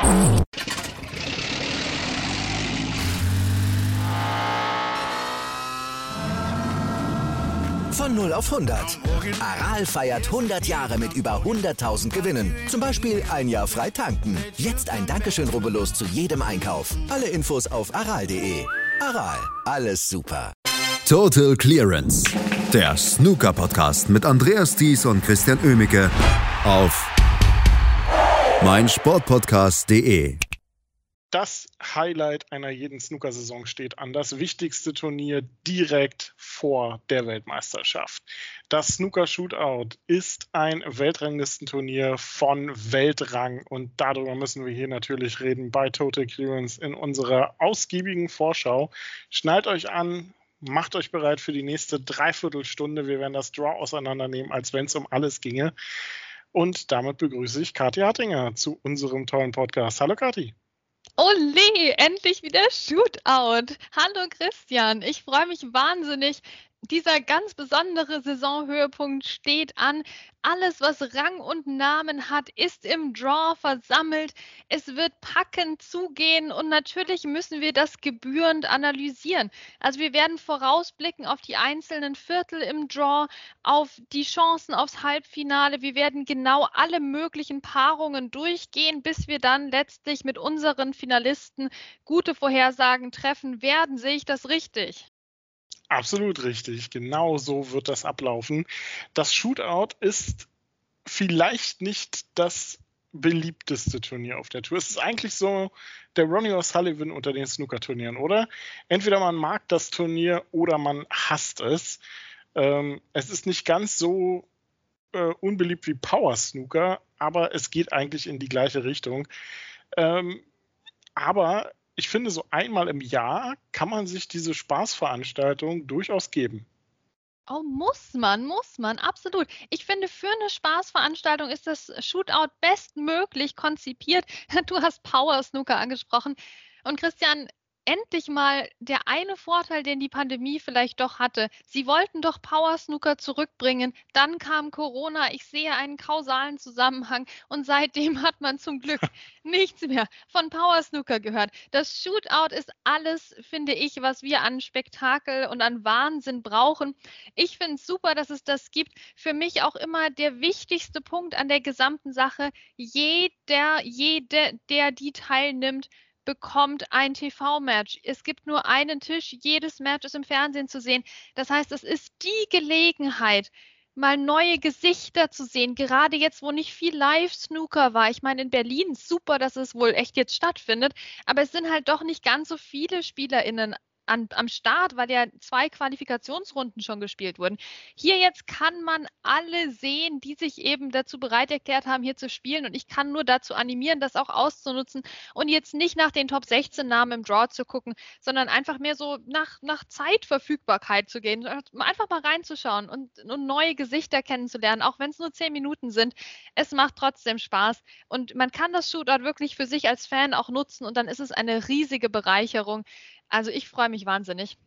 Von 0 auf 100. Aral feiert 100 Jahre mit über 100.000 Gewinnen. Zum Beispiel ein Jahr frei tanken. Jetzt ein Dankeschön, rubbellos zu jedem Einkauf. Alle Infos auf aral.de. Aral, alles super. Total Clearance. Der Snooker-Podcast mit Andreas Thies und Christian Oemicke auf meinsportpodcast.de. Das Highlight einer jeden Snookersaison steht an. Das wichtigste Turnier direkt vor der Weltmeisterschaft. Das Snooker Shootout ist ein Weltranglistenturnier von Weltrang und darüber müssen wir hier natürlich reden bei Total Clearance in unserer ausgiebigen Vorschau. Schnallt euch an, macht euch bereit für die nächste Dreiviertelstunde. Wir werden das Draw auseinandernehmen, als wenn es um alles ginge. Und damit begrüße ich Kathi Hartinger zu unserem tollen Podcast. Hallo Kathi. Ole, endlich wieder Shootout. Hallo Christian, ich freue mich wahnsinnig. Dieser ganz besondere Saisonhöhepunkt steht an. Alles, was Rang und Namen hat, ist im Draw versammelt. Es wird packend zugehen und natürlich müssen wir das gebührend analysieren. Also wir werden vorausblicken auf die einzelnen Viertel im Draw, auf die Chancen aufs Halbfinale. Wir werden genau alle möglichen Paarungen durchgehen, bis wir dann letztlich mit unseren Finalisten gute Vorhersagen treffen werden. Sehe ich das richtig? Absolut richtig. Genau so wird das ablaufen. Das Shootout ist vielleicht nicht das beliebteste Turnier auf der Tour. Es ist eigentlich so der Ronnie O'Sullivan unter den Snooker-Turnieren, oder? Entweder man mag das Turnier oder man hasst es. Es ist nicht ganz so unbeliebt wie Power Snooker, aber es geht eigentlich in die gleiche Richtung. Aber ich finde, so einmal im Jahr kann man sich diese Spaßveranstaltung durchaus geben. Oh, muss man, absolut. Ich finde, für eine Spaßveranstaltung ist das Shootout bestmöglich konzipiert. Du hast Power Snooker angesprochen. Und Christian, endlich mal der eine Vorteil, den die Pandemie vielleicht doch hatte. Sie wollten doch Power Snooker zurückbringen. Dann kam Corona. Ich sehe einen kausalen Zusammenhang. Und seitdem hat man zum Glück nichts mehr von Power Snooker gehört. Das Shootout ist alles, finde ich, was wir an Spektakel und an Wahnsinn brauchen. Ich finde es super, dass es das gibt. Für mich auch immer der wichtigste Punkt an der gesamten Sache. Der die teilnimmt, bekommt ein TV-Match. Es gibt nur einen Tisch, jedes Match ist im Fernsehen zu sehen. Das heißt, es ist die Gelegenheit, mal neue Gesichter zu sehen, gerade jetzt, wo nicht viel Live-Snooker war. Ich meine, in Berlin super, dass es wohl echt jetzt stattfindet, aber es sind halt doch nicht ganz so viele SpielerInnen am Start, weil ja 2 Qualifikationsrunden schon gespielt wurden. Hier jetzt kann man alle sehen, die sich eben dazu bereit erklärt haben, hier zu spielen. Und ich kann nur dazu animieren, das auch auszunutzen und jetzt nicht nach den Top 16 Namen im Draw zu gucken, sondern einfach mehr so nach Zeitverfügbarkeit zu gehen. Einfach mal reinzuschauen und neue Gesichter kennenzulernen, auch wenn es nur 10 Minuten sind. Es macht trotzdem Spaß. Und man kann das Shootout wirklich für sich als Fan auch nutzen und dann ist es eine riesige Bereicherung. Also ich freue mich wahnsinnig.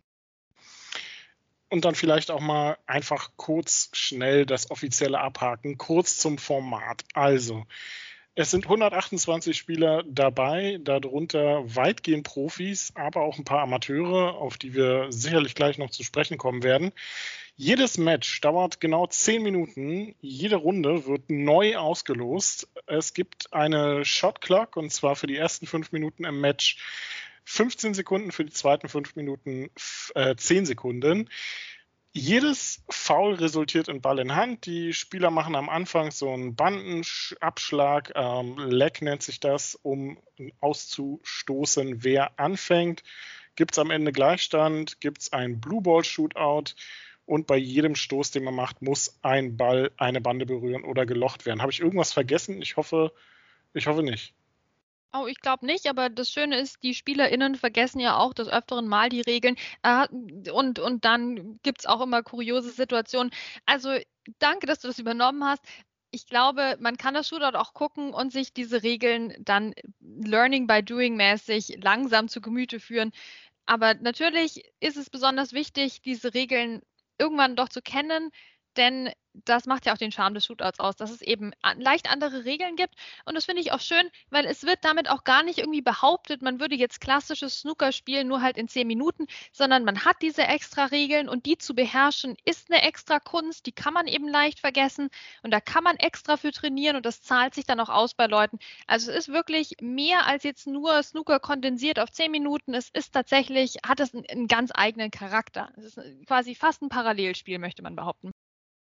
Und dann vielleicht auch mal einfach kurz schnell das Offizielle abhaken. Kurz zum Format. Also, es sind 128 Spieler dabei, darunter weitgehend Profis, aber auch ein paar Amateure, auf die wir sicherlich gleich noch zu sprechen kommen werden. Jedes Match dauert genau 10 Minuten. Jede Runde wird neu ausgelost. Es gibt eine Shot Clock und zwar für die ersten 5 Minuten im Match 15 Sekunden, für die zweiten 5 Minuten 10 Sekunden. Jedes Foul resultiert in Ball in Hand. Die Spieler machen am Anfang so einen Bandenabschlag, Leg nennt sich das, um auszustoßen, wer anfängt. Gibt es am Ende Gleichstand, gibt es ein Blue Ball Shootout und bei jedem Stoß, den man macht, muss ein Ball eine Bande berühren oder gelocht werden. Habe ich irgendwas vergessen? Ich hoffe nicht. Oh, ich glaube nicht, aber das Schöne ist, die SpielerInnen vergessen ja auch des Öfteren mal die Regeln und dann gibt es auch immer kuriose Situationen. Also danke, dass du das übernommen hast. Ich glaube, man kann das Shootout auch gucken und sich diese Regeln dann Learning by Doing mäßig langsam zu Gemüte führen. Aber natürlich ist es besonders wichtig, diese Regeln irgendwann doch zu kennen, denn das macht ja auch den Charme des Shootouts aus, dass es eben leicht andere Regeln gibt. Und das finde ich auch schön, weil es wird damit auch gar nicht irgendwie behauptet, man würde jetzt klassisches Snooker spielen, nur halt in 10 Minuten, sondern man hat diese extra Regeln und die zu beherrschen ist eine extra Kunst, die kann man eben leicht vergessen und da kann man extra für trainieren und das zahlt sich dann auch aus bei Leuten. Also es ist wirklich mehr als jetzt nur Snooker kondensiert auf 10 Minuten. Es ist tatsächlich, hat es einen ganz eigenen Charakter. Es ist quasi fast ein Parallelspiel, möchte man behaupten.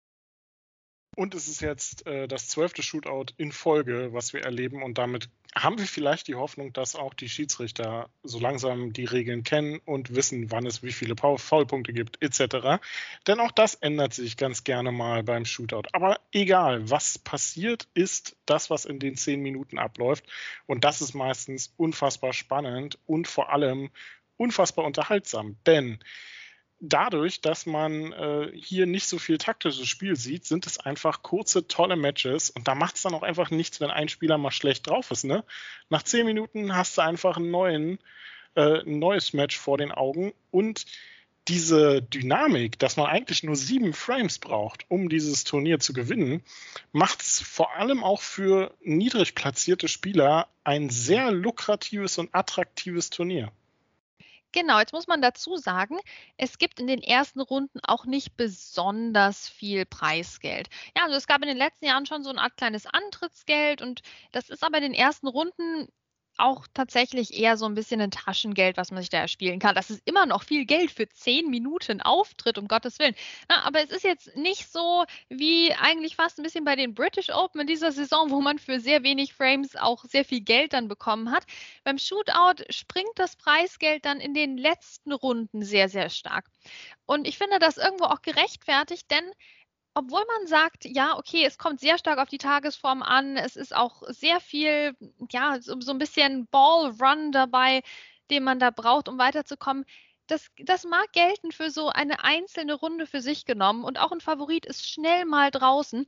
Und es ist jetzt das 12. Shootout in Folge, was wir erleben. Und damit haben wir vielleicht die Hoffnung, dass auch die Schiedsrichter so langsam die Regeln kennen und wissen, wann es wie viele Foulpunkte gibt, etc. Denn auch das ändert sich ganz gerne mal beim Shootout. Aber egal, was passiert, ist das, was in den 10 Minuten abläuft. Und das ist meistens unfassbar spannend und vor allem unfassbar unterhaltsam. Denn dadurch, dass man hier nicht so viel taktisches Spiel sieht, sind es einfach kurze, tolle Matches und da macht es dann auch einfach nichts, wenn ein Spieler mal schlecht drauf ist. Ne? Nach 10 Minuten hast du einfach ein neues Match vor den Augen und diese Dynamik, dass man eigentlich nur 7 Frames braucht, um dieses Turnier zu gewinnen, macht es vor allem auch für niedrig platzierte Spieler ein sehr lukratives und attraktives Turnier. Genau, jetzt muss man dazu sagen, es gibt in den ersten Runden auch nicht besonders viel Preisgeld. Ja, also es gab in den letzten Jahren schon so eine Art kleines Antrittsgeld und das ist aber in den ersten Runden auch tatsächlich eher so ein bisschen ein Taschengeld, was man sich da erspielen kann. Das ist immer noch viel Geld für 10 Minuten Auftritt, um Gottes Willen. Na, aber es ist jetzt nicht so wie eigentlich fast ein bisschen bei den British Open in dieser Saison, wo man für sehr wenig Frames auch sehr viel Geld dann bekommen hat. Beim Shootout springt das Preisgeld dann in den letzten Runden sehr, sehr stark. Und ich finde das irgendwo auch gerechtfertigt, denn obwohl man sagt, ja, okay, es kommt sehr stark auf die Tagesform an, es ist auch sehr viel, ja, so ein bisschen Ball-Run dabei, den man da braucht, um weiterzukommen. Das mag gelten für so eine einzelne Runde für sich genommen und auch ein Favorit ist schnell mal draußen.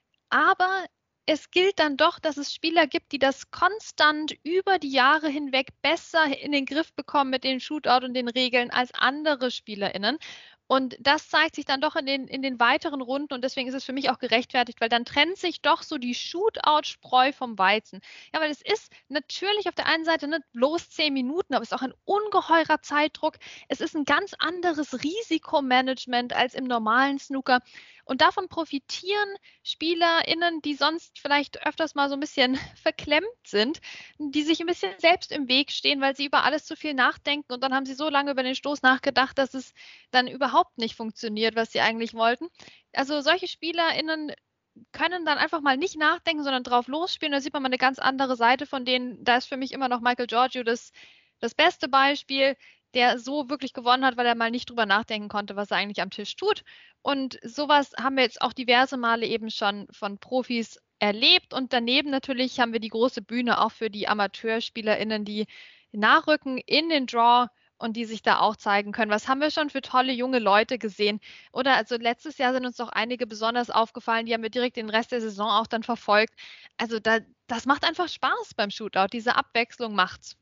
Aber es gilt dann doch, dass es Spieler gibt, die das konstant über die Jahre hinweg besser in den Griff bekommen mit den Shootout und den Regeln als andere SpielerInnen. Und das zeigt sich dann doch in den weiteren Runden und deswegen ist es für mich auch gerechtfertigt, weil dann trennt sich doch so die Shootout-Spreu vom Weizen. Ja, weil es ist natürlich auf der einen Seite nicht bloß 10 Minuten, aber es ist auch ein ungeheurer Zeitdruck. Es ist ein ganz anderes Risikomanagement als im normalen Snooker. Und davon profitieren SpielerInnen, die sonst vielleicht öfters mal so ein bisschen verklemmt sind, die sich ein bisschen selbst im Weg stehen, weil sie über alles zu viel nachdenken und dann haben sie so lange über den Stoß nachgedacht, dass es dann überhaupt nicht funktioniert, was sie eigentlich wollten. Also solche SpielerInnen können dann einfach mal nicht nachdenken, sondern drauf losspielen. Da sieht man mal eine ganz andere Seite von denen. Da ist für mich immer noch Michael Giorgio das beste Beispiel, der so wirklich gewonnen hat, weil er mal nicht drüber nachdenken konnte, was er eigentlich am Tisch tut. Und sowas haben wir jetzt auch diverse Male eben schon von Profis erlebt. Und daneben natürlich haben wir die große Bühne auch für die AmateurspielerInnen, die nachrücken in den Draw und die sich da auch zeigen können. Was haben wir schon für tolle junge Leute gesehen? Oder also letztes Jahr sind uns doch einige besonders aufgefallen, die haben wir direkt den Rest der Saison auch dann verfolgt. Also das macht einfach Spaß beim Shootout. Diese Abwechslung macht's.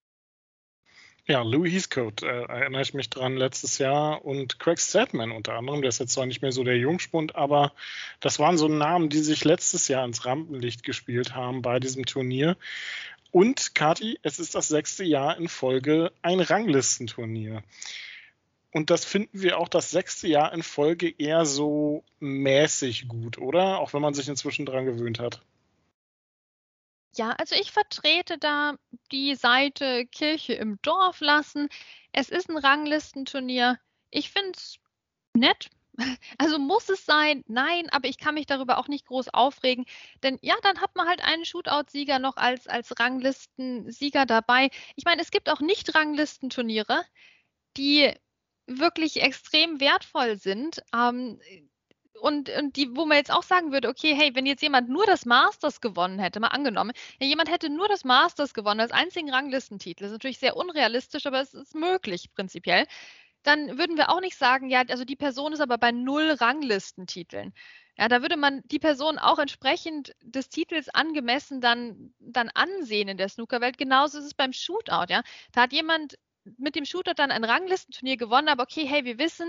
Ja, Louis Heathcote erinnere ich mich dran letztes Jahr und Craig Stedman unter anderem, der ist jetzt zwar nicht mehr so der Jungspund, aber das waren so Namen, die sich letztes Jahr ins Rampenlicht gespielt haben bei diesem Turnier. Und Kati, es ist das 6. Jahr in Folge ein Ranglistenturnier. Und das finden wir auch das 6. Jahr in Folge eher so mäßig gut, oder? Auch wenn man sich inzwischen dran gewöhnt hat. Ja, also ich vertrete da die Seite Kirche im Dorf lassen. Es ist ein Ranglistenturnier. Ich finde es nett. Also muss es sein? Nein, aber ich kann mich darüber auch nicht groß aufregen. Denn ja, dann hat man halt einen Shootout-Sieger noch als Ranglistensieger dabei. Ich meine, es gibt auch Nicht-Ranglistenturniere, die wirklich extrem wertvoll sind. Und die, wo man jetzt auch sagen würde, okay, hey, wenn jetzt jemand nur das Masters gewonnen hätte, mal angenommen, ja, jemand hätte nur das Masters gewonnen als einzigen Ranglistentitel, das ist natürlich sehr unrealistisch, aber es ist möglich prinzipiell, dann würden wir auch nicht sagen, ja, also die Person ist aber bei 0 Ranglistentiteln. Ja, da würde man die Person auch entsprechend des Titels angemessen dann ansehen in der Snookerwelt. Genauso ist es beim Shootout, ja. Da hat jemand mit dem Shootout dann ein Ranglistenturnier gewonnen, aber okay, hey, wir wissen,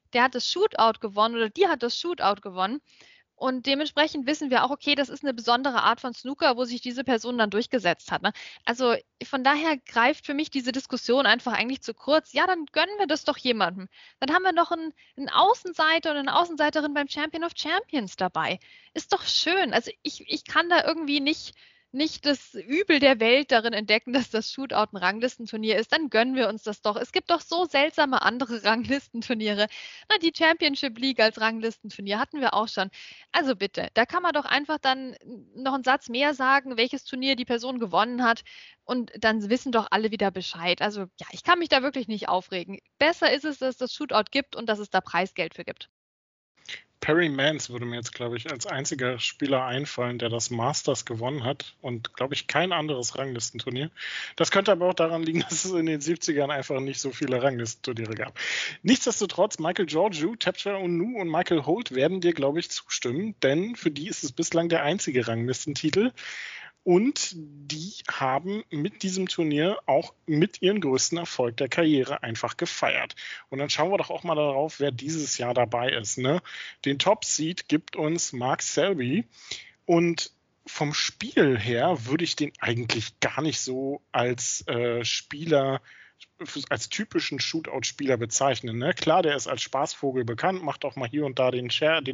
der hat das Shootout gewonnen oder die hat das Shootout gewonnen. Und dementsprechend wissen wir auch, okay, das ist eine besondere Art von Snooker, wo sich diese Person dann durchgesetzt hat. Ne? Also von daher greift für mich diese Diskussion einfach eigentlich zu kurz. Ja, dann gönnen wir das doch jemandem. Dann haben wir noch einen Außenseiter oder eine Außenseiterin beim Champion of Champions dabei. Ist doch schön. Also ich kann da irgendwie nicht das Übel der Welt darin entdecken, dass das Shootout ein Ranglistenturnier ist, dann gönnen wir uns das doch. Es gibt doch so seltsame andere Ranglistenturniere. Na, die Championship League als Ranglistenturnier hatten wir auch schon. Also bitte, da kann man doch einfach dann noch einen Satz mehr sagen, welches Turnier die Person gewonnen hat und dann wissen doch alle wieder Bescheid. Also ja, ich kann mich da wirklich nicht aufregen. Besser ist es, dass es das Shootout gibt und dass es da Preisgeld für gibt. Perry Mans würde mir jetzt, glaube ich, als einziger Spieler einfallen, der das Masters gewonnen hat und, glaube ich, kein anderes Ranglistenturnier. Das könnte aber auch daran liegen, dass es in den 70ern einfach nicht so viele Ranglistenturniere gab. Nichtsdestotrotz, Michael Georgiou, Tapcha Onu und Michael Holt werden dir, glaube ich, zustimmen, denn für die ist es bislang der einzige Ranglistentitel. Und die haben mit diesem Turnier auch mit ihren größten Erfolg der Karriere einfach gefeiert. Und dann schauen wir doch auch mal darauf, wer dieses Jahr dabei ist. Ne? Den Top-Seed gibt uns Mark Selby. Und vom Spiel her würde ich den eigentlich gar nicht so als Spieler, als typischen Shootout-Spieler bezeichnen. Ne? Klar, der ist als Spaßvogel bekannt, macht auch mal hier und da den Scherz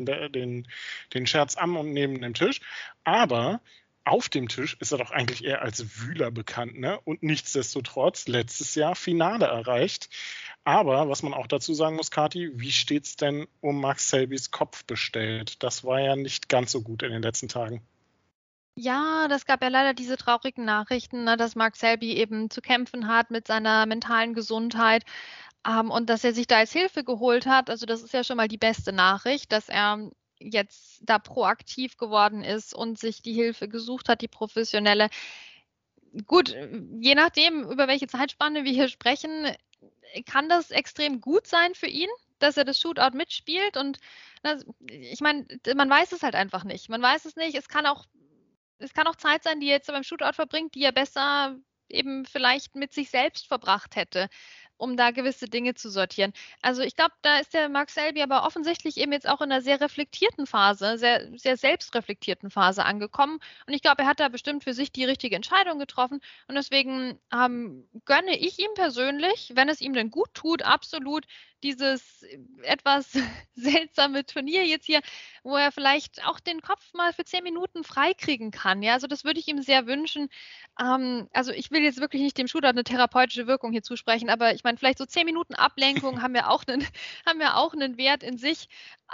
am und neben dem Tisch. Aber auf dem Tisch ist er doch eigentlich eher als Wühler bekannt, ne? Und nichtsdestotrotz letztes Jahr Finale erreicht. Aber was man auch dazu sagen muss, Kathi, wie steht's denn um Mark Selbys Kopf bestellt? Das war ja nicht ganz so gut in den letzten Tagen. Ja, das gab ja leider diese traurigen Nachrichten, ne, dass Mark Selby eben zu kämpfen hat mit seiner mentalen Gesundheit und dass er sich da als Hilfe geholt hat. Also das ist ja schon mal die beste Nachricht, dass er jetzt da proaktiv geworden ist und sich die Hilfe gesucht hat, die professionelle. Gut, je nachdem, über welche Zeitspanne wir hier sprechen, kann das extrem gut sein für ihn, dass er das Shootout mitspielt. Und ich meine, man weiß es halt einfach nicht. Man weiß es nicht. Es kann auch Zeit sein, die er jetzt beim Shootout verbringt, die er besser eben vielleicht mit sich selbst verbracht hätte, um da gewisse Dinge zu sortieren. Also ich glaube, da ist der Mark Selby aber offensichtlich eben jetzt auch in einer sehr reflektierten Phase, sehr, sehr selbstreflektierten Phase angekommen. Und ich glaube, er hat da bestimmt für sich die richtige Entscheidung getroffen. Und deswegen gönne ich ihm persönlich, wenn es ihm denn gut tut, absolut dieses etwas seltsame Turnier jetzt hier, wo er vielleicht auch den Kopf mal für 10 Minuten freikriegen kann. Ja, also das würde ich ihm sehr wünschen. Also ich will jetzt wirklich nicht dem Shootout eine therapeutische Wirkung hier zusprechen, aber ich meine, vielleicht so 10 Minuten Ablenkung haben ja auch einen Wert in sich.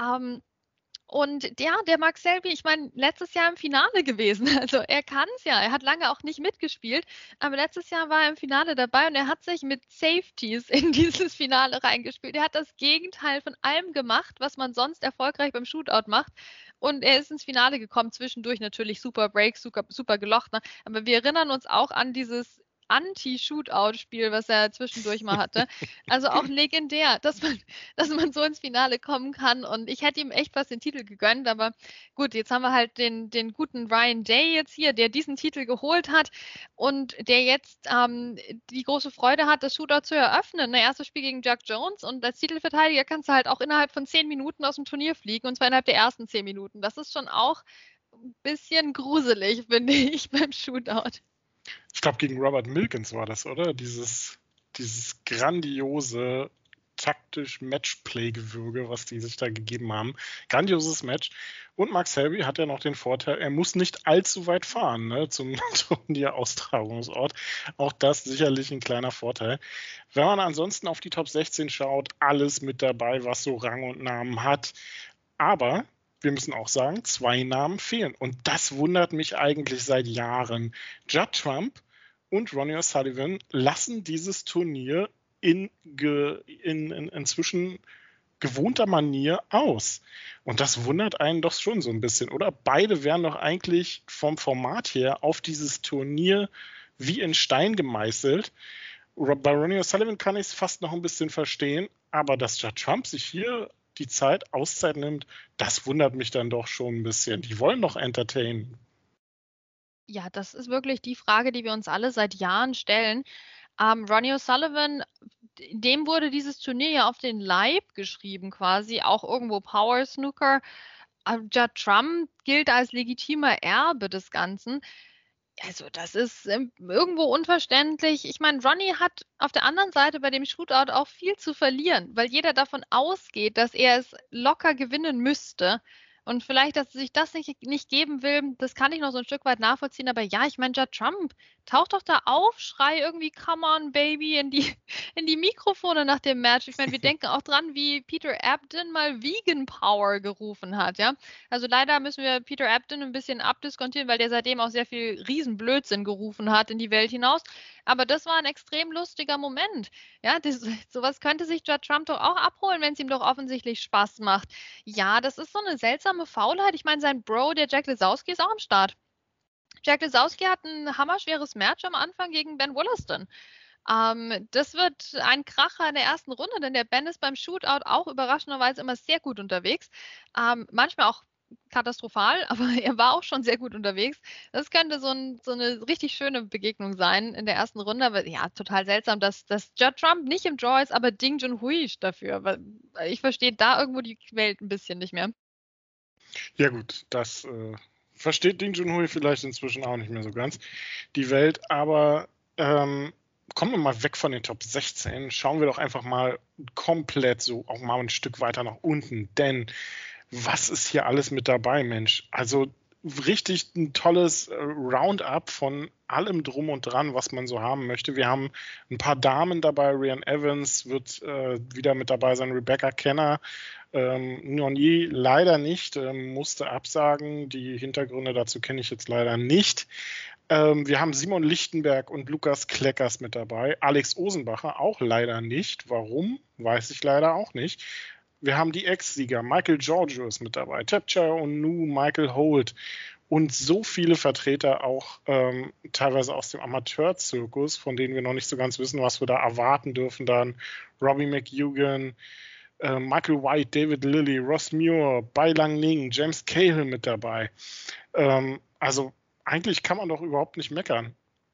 Und der Mark Selby, ich meine, letztes Jahr im Finale gewesen. Also er kann es ja. Er hat lange auch nicht mitgespielt. Aber letztes Jahr war er im Finale dabei und er hat sich mit Safeties in dieses Finale reingespielt. Er hat das Gegenteil von allem gemacht, was man sonst erfolgreich beim Shootout macht. Und er ist ins Finale gekommen. Zwischendurch natürlich super Break, super gelocht. Ne? Aber wir erinnern uns auch an dieses Anti-Shootout-Spiel, was er zwischendurch mal hatte. Also auch legendär, dass man so ins Finale kommen kann. Und ich hätte ihm echt fast den Titel gegönnt. Aber gut, jetzt haben wir halt den guten Ryan Day jetzt hier, der diesen Titel geholt hat und der jetzt die große Freude hat, das Shootout zu eröffnen. Das erste Spiel gegen Jack Jones. Und als Titelverteidiger kannst du halt auch innerhalb von 10 Minuten aus dem Turnier fliegen. Und zwar innerhalb der ersten 10 Minuten. Das ist schon auch ein bisschen gruselig, finde ich, beim Shootout. Ich glaube, gegen Robert Milkins war das, oder? Dieses grandiose taktisch Matchplay-Gewürge, was die sich da gegeben haben. Grandioses Match. Und Mark Selby hat ja noch den Vorteil, er muss nicht allzu weit fahren, ne, zum Turnieraustragungsort. Auch das sicherlich ein kleiner Vorteil. Wenn man ansonsten auf die Top 16 schaut, alles mit dabei, was so Rang und Namen hat. Aber wir müssen auch sagen, 2 Namen fehlen. Und das wundert mich eigentlich seit Jahren. Judd Trump und Ronnie O'Sullivan lassen dieses Turnier in inzwischen gewohnter Manier aus. Und das wundert einen doch schon so ein bisschen, oder? Beide wären doch eigentlich vom Format her auf dieses Turnier wie in Stein gemeißelt. Bei Ronnie O'Sullivan kann ich es fast noch ein bisschen verstehen, aber dass Judd Trump sich hier die Auszeit nimmt, das wundert mich dann doch schon ein bisschen. Die wollen doch entertainen. Ja, das ist wirklich die Frage, die wir uns alle seit Jahren stellen. Ronnie O'Sullivan, dem wurde dieses Turnier ja auf den Leib geschrieben quasi, auch irgendwo Power Snooker. Judd Trump gilt als legitimer Erbe des Ganzen. Also das ist irgendwo unverständlich. Ich meine, Ronnie hat auf der anderen Seite bei dem Shootout auch viel zu verlieren, weil jeder davon ausgeht, dass er es locker gewinnen müsste. Und vielleicht, dass er sich das nicht geben will, das kann ich noch so ein Stück weit nachvollziehen. Aber ja, ich meine, Judd Trump, taucht doch da auf, schrei irgendwie Come on, Baby, in die Mikrofone nach dem Match. Ich meine, wir denken auch dran, wie Peter Ebdon mal Vegan Power gerufen hat, ja. Also leider müssen wir Peter Ebdon ein bisschen abdiskontieren, weil der seitdem auch sehr viel Riesenblödsinn gerufen hat in die Welt hinaus. Aber das war ein extrem lustiger Moment. Ja, sowas könnte sich Judd Trump doch auch abholen, wenn es ihm doch offensichtlich Spaß macht. Ja, das ist so eine seltsame Faulheit. Ich meine, sein Bro, der Jack Lisowski, ist auch am Start. Jack Lisowski hat ein hammerschweres Match am Anfang gegen Ben Wollaston. Das wird ein Kracher in der ersten Runde, denn der Ben ist beim Shootout auch überraschenderweise immer sehr gut unterwegs. Manchmal auch katastrophal, aber er war auch schon sehr gut unterwegs. Das könnte so eine richtig schöne Begegnung sein in der ersten Runde. Aber ja, total seltsam, dass Judd Trump nicht im Draw ist, aber Ding Junhui dafür. Weil ich verstehe da irgendwo die Welt ein bisschen nicht mehr. Ja gut, das versteht Ding Junhui vielleicht inzwischen auch nicht mehr so ganz, die Welt. Aber kommen wir mal weg von den Top 16. Schauen wir doch einfach mal komplett so auch mal ein Stück weiter nach unten. Denn was ist hier alles mit dabei, Mensch? Also richtig ein tolles Roundup von allem drum und dran, was man so haben möchte. Wir haben ein paar Damen dabei. Rhian Evans wird wieder mit dabei sein. Rebecca Kenner. Nonyi leider nicht, musste absagen. Die Hintergründe dazu kenne ich jetzt leider nicht. Wir haben Simon Lichtenberg und Lukas Kleckers mit dabei. Alex Osenbacher auch leider nicht. Warum? Weiß ich leider auch nicht. Wir haben die Ex-Sieger, Michael Giorgio ist mit dabei, Tapchaya Onu, Michael Holt und so viele Vertreter auch teilweise aus dem Amateurzirkus, von denen wir noch nicht so ganz wissen, was wir da erwarten dürfen. Dann Robbie McEugan, Michael White, David Lilly, Ross Muir, Bai Lang Ning, James Cahill mit dabei. Also eigentlich kann man doch überhaupt nicht meckern.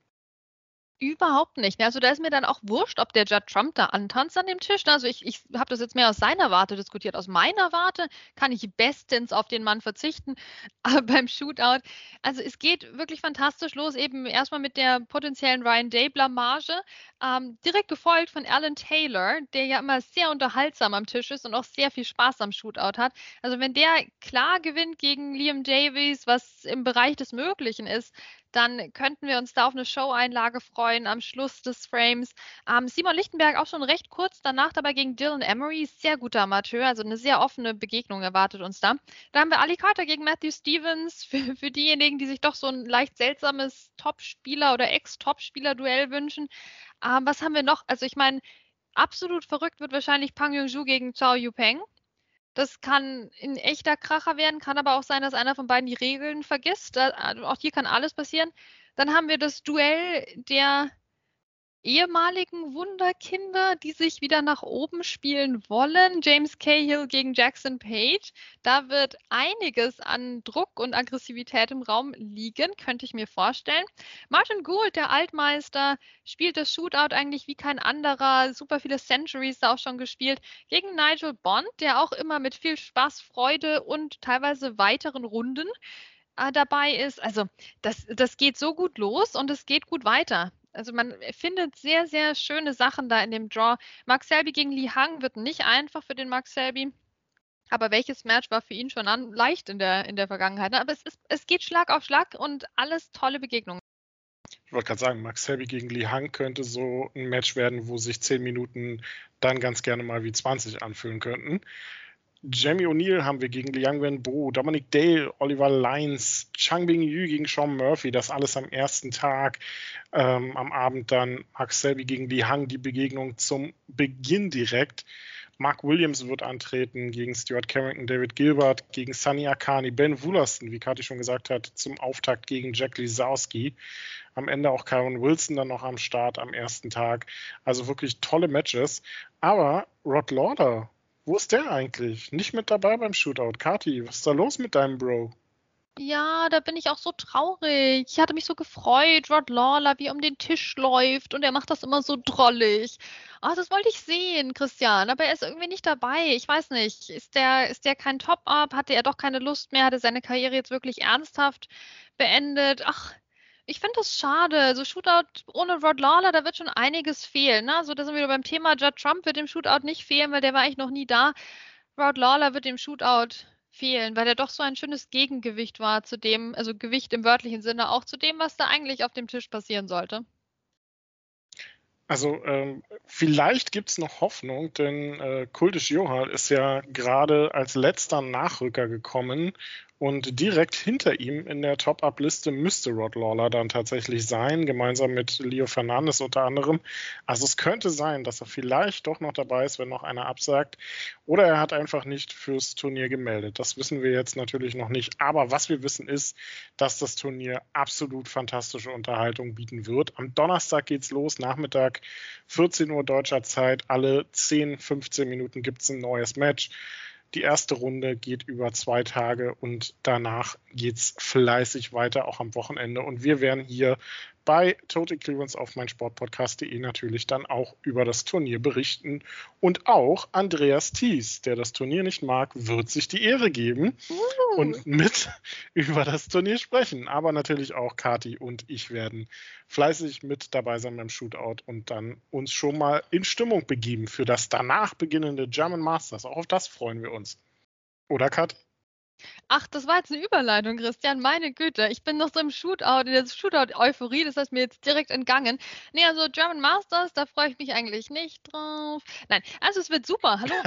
Überhaupt nicht. Also da ist mir dann auch wurscht, ob der Judd Trump da antanzt an dem Tisch. Also ich habe das jetzt mehr aus seiner Warte diskutiert. Aus meiner Warte kann ich bestens auf den Mann verzichten beim Shootout. Also es geht wirklich fantastisch los, eben erstmal mit der potenziellen Ryan Day-Blamage, direkt gefolgt von Alan Taylor, der ja immer sehr unterhaltsam am Tisch ist und auch sehr viel Spaß am Shootout hat. Also wenn der klar gewinnt gegen Liam Davies, was im Bereich des Möglichen ist, dann könnten wir uns da auf eine Show-Einlage freuen am Schluss des Frames. Simon Lichtenberg auch schon recht kurz danach dabei gegen Dylan Emery, sehr guter Amateur, also eine sehr offene Begegnung erwartet uns da. Da haben wir Ali Carter gegen Matthew Stevens, für diejenigen, die sich doch so ein leicht seltsames Top-Spieler- oder Ex-Top-Spieler-Duell wünschen. Was haben wir noch? Also ich meine, absolut verrückt wird wahrscheinlich Pang Yong-ju gegen Zhao Yupeng. Das kann ein echter Kracher werden, kann aber auch sein, dass einer von beiden die Regeln vergisst. Auch hier kann alles passieren. Dann haben wir das Duell der ehemaligen Wunderkinder, die sich wieder nach oben spielen wollen. James Cahill gegen Jackson Page. Da wird einiges an Druck und Aggressivität im Raum liegen, könnte ich mir vorstellen. Martin Gould, der Altmeister, spielt das Shootout eigentlich wie kein anderer. Super viele Centuries da auch schon gespielt. Gegen Nigel Bond, der auch immer mit viel Spaß, Freude und teilweise weiteren Runden dabei ist. Also das geht so gut los und es geht gut weiter. Also man findet sehr, sehr schöne Sachen da in dem Draw. Mark Selby gegen Li Hang wird nicht einfach für den Mark Selby. Aber welches Match war für ihn schon leicht in der Vergangenheit? Aber es geht Schlag auf Schlag und alles tolle Begegnungen. Ich wollte gerade sagen, Mark Selby gegen Li Hang könnte so ein Match werden, wo sich 10 Minuten dann ganz gerne mal wie 20 anfühlen könnten. Jamie O'Neill haben wir gegen Liang Wenbo, Dominic Dale, Oliver Lyons, Chang Bing-Yu gegen Sean Murphy, das alles am ersten Tag. Am Abend dann Mark Selby gegen Li Hang, die Begegnung zum Beginn direkt. Mark Williams wird antreten gegen Stuart Carrington, David Gilbert, gegen Sunny Akani, Ben Wollaston, wie Kathi schon gesagt hat, zum Auftakt gegen Jack Lisowski. Am Ende auch Kyron Wilson dann noch am Start am ersten Tag. Also wirklich tolle Matches. Aber Rod Lauder, wo ist der eigentlich? Nicht mit dabei beim Shootout. Kathi, was ist da los mit deinem Bro? Ja, da bin ich auch so traurig. Ich hatte mich so gefreut, Rod Lawler, wie er um den Tisch läuft und er macht das immer so drollig. Das wollte ich sehen, Christian, aber er ist irgendwie nicht dabei. Ich weiß nicht, ist der kein Top-Up? Hatte er doch keine Lust mehr? Hat er seine Karriere jetzt wirklich ernsthaft beendet? Ach, ich finde das schade. So Shootout ohne Rod Lawler, da wird schon einiges fehlen. Ne? So, da sind wir wieder beim Thema. Judd Trump wird dem Shootout nicht fehlen, weil der war eigentlich noch nie da. Rod Lawler wird dem Shootout fehlen, weil er doch so ein schönes Gegengewicht war zu dem, also Gewicht im wörtlichen Sinne, auch zu dem, was da eigentlich auf dem Tisch passieren sollte. Also vielleicht gibt es noch Hoffnung, denn Kultish Johal ist ja gerade als letzter Nachrücker gekommen und direkt hinter ihm in der Top-Up-Liste müsste Rod Lawler dann tatsächlich sein, gemeinsam mit Leo Fernandes unter anderem. Also es könnte sein, dass er vielleicht doch noch dabei ist, wenn noch einer absagt. Oder er hat einfach nicht fürs Turnier gemeldet. Das wissen wir jetzt natürlich noch nicht. Aber was wir wissen ist, dass das Turnier absolut fantastische Unterhaltung bieten wird. Am Donnerstag geht's los, Nachmittag 14 Uhr deutscher Zeit. Alle 10, 15 Minuten gibt's ein neues Match. Die erste Runde geht über 2 Tage und danach geht's fleißig weiter, auch am Wochenende. Und wir werden hier bei Total Clearance auf meinsportpodcast.de natürlich dann auch über das Turnier berichten. Und auch Andreas Thies, der das Turnier nicht mag, wird sich die Ehre geben und mit über das Turnier sprechen. Aber natürlich auch Kati und ich werden fleißig mit dabei sein beim Shootout und dann uns schon mal in Stimmung begeben für das danach beginnende German Masters. Auch auf das freuen wir uns. Oder, Kat? Ach, das war jetzt eine Überleitung, Christian. Meine Güte, ich bin noch so im Shootout, in der Shootout-Euphorie, das ist mir jetzt direkt entgangen. Nee, also German Masters, da freue ich mich eigentlich nicht drauf. Nein, also es wird super. Hallo,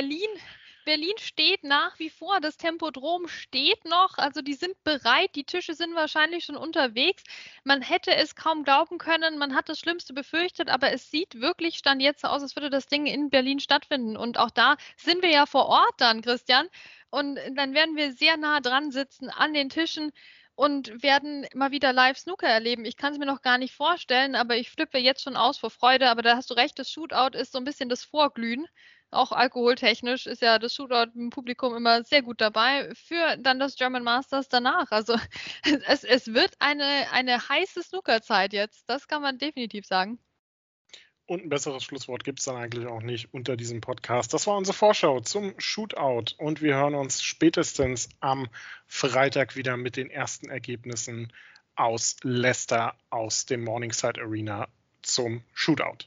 Berlin steht nach wie vor, das Tempodrom steht noch, also die sind bereit, die Tische sind wahrscheinlich schon unterwegs. Man hätte es kaum glauben können, man hat das Schlimmste befürchtet, aber es sieht wirklich Stand jetzt so aus, als würde das Ding in Berlin stattfinden. Und auch da sind wir ja vor Ort dann, Christian. Und dann werden wir sehr nah dran sitzen an den Tischen und werden mal wieder live Snooker erleben. Ich kann es mir noch gar nicht vorstellen, aber ich flippe jetzt schon aus vor Freude. Aber da hast du recht, das Shootout ist so ein bisschen das Vorglühen. Auch alkoholtechnisch ist ja das Shootout im Publikum immer sehr gut dabei für dann das German Masters danach. Also es wird eine heiße Snookerzeit jetzt. Das kann man definitiv sagen. Und ein besseres Schlusswort gibt es dann eigentlich auch nicht unter diesem Podcast. Das war unsere Vorschau zum Shootout und wir hören uns spätestens am Freitag wieder mit den ersten Ergebnissen aus Leicester aus dem Morningside Arena zum Shootout.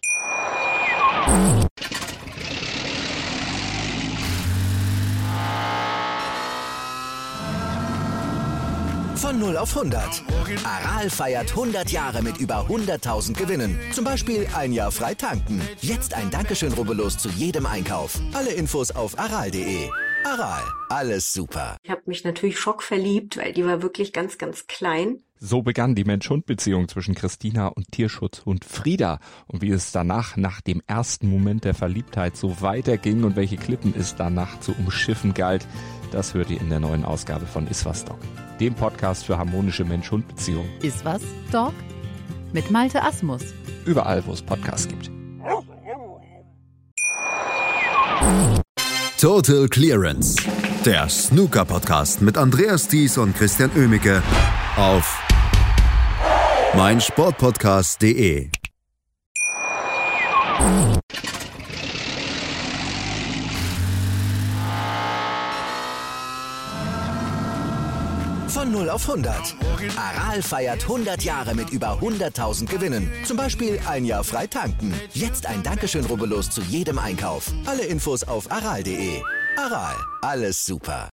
Von 0 auf 100. Aral feiert 100 Jahre mit über 100.000 Gewinnen. Zum Beispiel ein Jahr frei tanken. Jetzt ein Dankeschön, rubbellos zu jedem Einkauf. Alle Infos auf aral.de. Aral, alles super. Ich habe mich natürlich schockverliebt, weil die war wirklich ganz, ganz klein. So begann die Mensch-Hund-Beziehung zwischen Christina und Tierschutzhund Frieda. Und wie es danach, nach dem ersten Moment der Verliebtheit, so weiterging und welche Klippen es danach zu umschiffen galt, das hört ihr in der neuen Ausgabe von Iswas Dog, dem Podcast für harmonische Mensch-Hund-Beziehungen. Iswas Dog mit Malte Asmus. Überall, wo es Podcasts gibt. Total Clearance, der Snooker-Podcast mit Andreas Thies und Christian Oemicke auf meinsportpodcast.de. Von 0 auf 100. Aral feiert 100 Jahre mit über 100.000 Gewinnen. Zum Beispiel ein Jahr frei tanken. Jetzt ein Dankeschön, rubbellos zu jedem Einkauf. Alle Infos auf aral.de. Aral, alles super.